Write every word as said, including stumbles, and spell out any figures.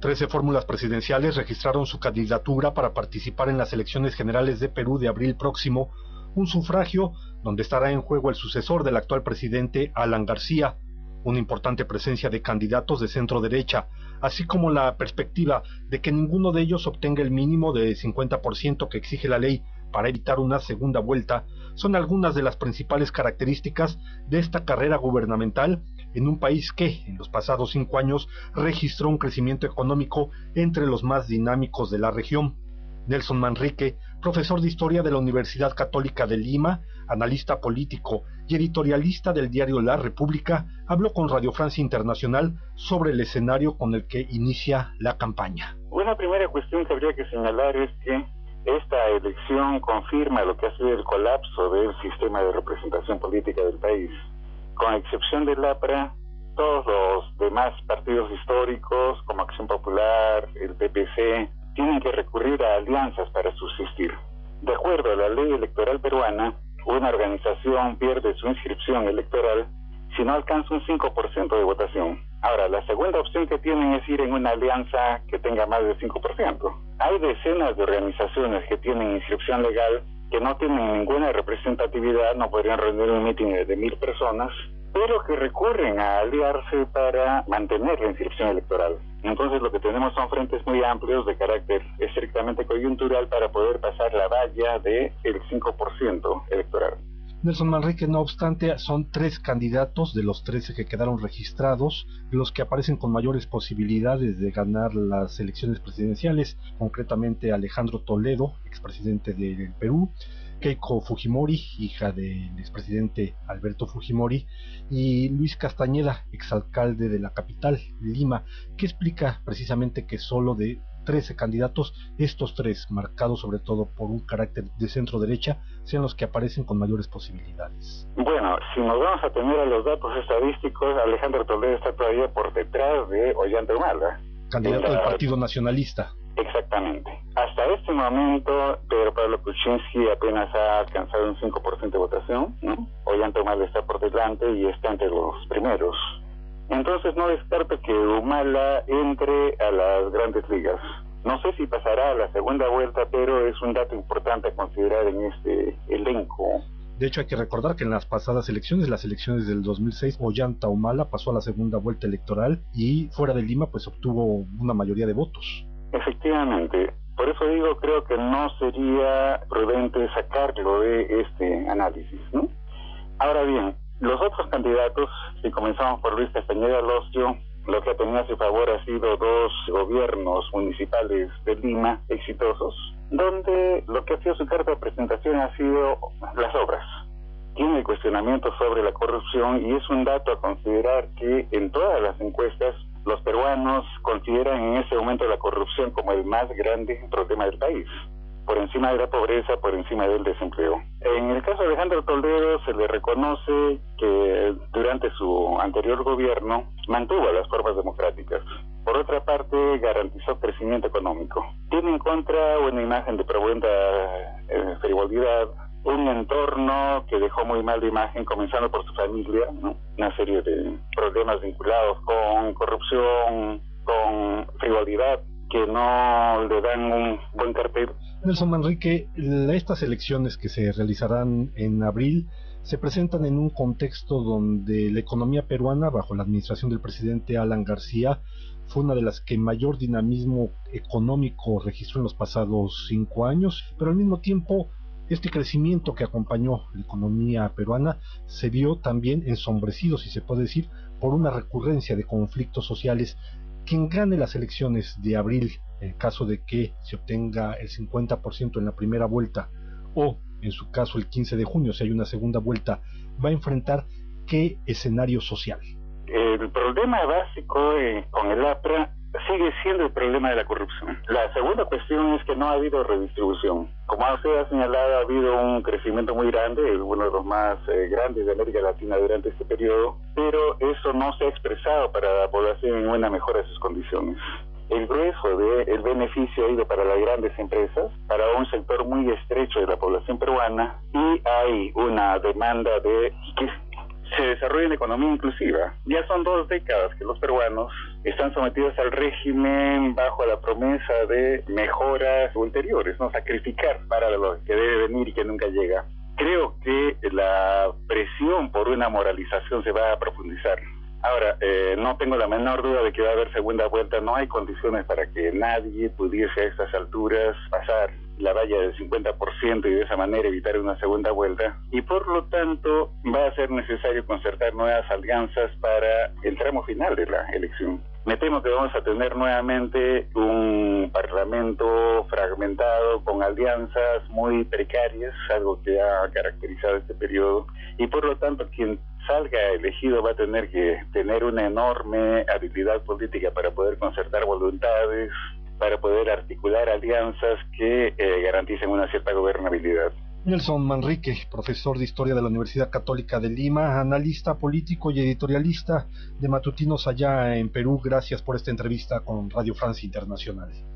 Trece fórmulas presidenciales registraron su candidatura para participar en las elecciones generales de Perú de abril próximo, un sufragio donde estará en juego el sucesor del actual presidente Alan García, una importante presencia de candidatos de centro derecha, así como la perspectiva de que ninguno de ellos obtenga el mínimo de cincuenta por ciento que exige la ley para evitar una segunda vuelta, son algunas de las principales características de esta carrera gubernamental en un país que, en los pasados cinco años, registró un crecimiento económico entre los más dinámicos de la región. Nelson Manrique, profesor de Historia de la Universidad Católica de Lima, analista político y editorialista del diario La República, habló con Radio Francia Internacional sobre el escenario con el que inicia la campaña. Una primera cuestión que habría que señalar es que esta elección confirma lo que ha sido el colapso del sistema de representación política del país. Con excepción del APRA, todos los demás partidos históricos, como Acción Popular, el P P C, tienen que recurrir a alianzas para subsistir. De acuerdo a la ley electoral peruana, una organización pierde su inscripción electoral si no alcanza un cinco por ciento de votación. Ahora, la segunda opción que tienen es ir en una alianza que tenga más del cinco por ciento. Hay decenas de organizaciones que tienen inscripción legal que no tienen ninguna representatividad, no podrían reunir un mitin de mil personas, pero que recurren a aliarse para mantener la inscripción electoral. Entonces lo que tenemos son frentes muy amplios de carácter estrictamente coyuntural para poder pasar la valla del cinco por ciento electoral. Nelson Manrique, no obstante, son tres candidatos de los trece que quedaron registrados, los que aparecen con mayores posibilidades de ganar las elecciones presidenciales, concretamente Alejandro Toledo, expresidente del Perú, Keiko Fujimori, hija del expresidente Alberto Fujimori, y Luis Castañeda, exalcalde de la capital, Lima, que explica precisamente que solo de trece candidatos, estos tres, marcados sobre todo por un carácter de centro derecha, sean los que aparecen con mayores posibilidades. Bueno, si nos vamos a tener a los datos estadísticos, Alejandro Toledo está todavía por detrás de Ollanta Humala, candidato del Partido Nacionalista. Exactamente. Hasta este momento, Pedro Pablo Kuczynski apenas ha alcanzado un cinco por ciento de votación, ¿no? Ollanta Humala está por delante y está entre los primeros. Entonces no descarto que Humala entre a las grandes ligas. No sé si pasará a la segunda vuelta, pero es un dato importante a considerar en este elenco. De hecho, hay que recordar que en las pasadas elecciones, las elecciones del dos mil seis, Ollanta Humala pasó a la segunda vuelta electoral y fuera de Lima pues obtuvo una mayoría de votos. Efectivamente. Por eso digo, creo que no sería prudente sacarlo de este análisis, ¿no? Ahora bien, los otros candidatos, si comenzamos por Luis Castañeda Lostio, lo que ha tenido a su favor ha sido dos gobiernos municipales de Lima exitosos, donde lo que ha sido su carta de presentación ha sido las obras. Tiene cuestionamientos sobre la corrupción y es un dato a considerar que en todas las encuestas los peruanos consideran en ese momento la corrupción como el más grande problema del país, por encima de la pobreza, por encima del desempleo. En el caso de Alejandro Toledo se le reconoce que durante su anterior gobierno mantuvo las formas democráticas. Por otra parte, garantizó crecimiento económico. Tiene en contra una imagen de profunda eh, frivolidad, un entorno que dejó muy mal de imagen, comenzando por su familia, ¿no? Una serie de problemas vinculados con corrupción, con frivolidad, que no le dan un buen cartel. Nelson Manrique, estas elecciones que se realizarán en abril se presentan en un contexto donde la economía peruana, bajo la administración del presidente Alan García, fue una de las que mayor dinamismo económico registró en los pasados cinco años, pero al mismo tiempo este crecimiento que acompañó la economía peruana se vio también ensombrecido, si se puede decir, por una recurrencia de conflictos sociales. Quien gane las elecciones de abril, en caso de que se obtenga el cincuenta por ciento en la primera vuelta, o en su caso el quince de junio, si hay una segunda vuelta, va a enfrentar ¿qué escenario social? El problema básico eh, con el APRA sigue siendo el problema de la corrupción. La segunda cuestión es que no ha habido redistribución. Como usted ha señalado, ha habido un crecimiento muy grande, uno de los más eh, grandes de América Latina durante este periodo, pero eso no se ha expresado para la población en una mejora de sus condiciones. El grueso del beneficio ha ido para las grandes empresas, para un sector muy estrecho de la población peruana, y hay una demanda de que se desarrolle la economía inclusiva. Ya son dos décadas que los peruanos están sometidos al régimen bajo la promesa de mejoras ulteriores, no sacrificar para lo que debe venir y que nunca llega. Creo que la presión por una moralización se va a profundizar. Ahora, eh, no tengo la menor duda de que va a haber segunda vuelta. No hay condiciones para que nadie pudiese a estas alturas pasar la valla del cincuenta por ciento y de esa manera evitar una segunda vuelta. Y por lo tanto va a ser necesario concertar nuevas alianzas para el tramo final de la elección. Me temo que vamos a tener nuevamente un parlamento fragmentado con alianzas muy precarias, algo que ha caracterizado este periodo, y por lo tanto quien salga elegido va a tener que tener una enorme habilidad política para poder concertar voluntades, para poder articular alianzas que eh, garanticen una cierta gobernabilidad. Nelson Manrique, profesor de Historia de la Universidad Católica de Lima, analista político y editorialista de Matutinos allá en Perú. Gracias por esta entrevista con Radio Francia Internacional.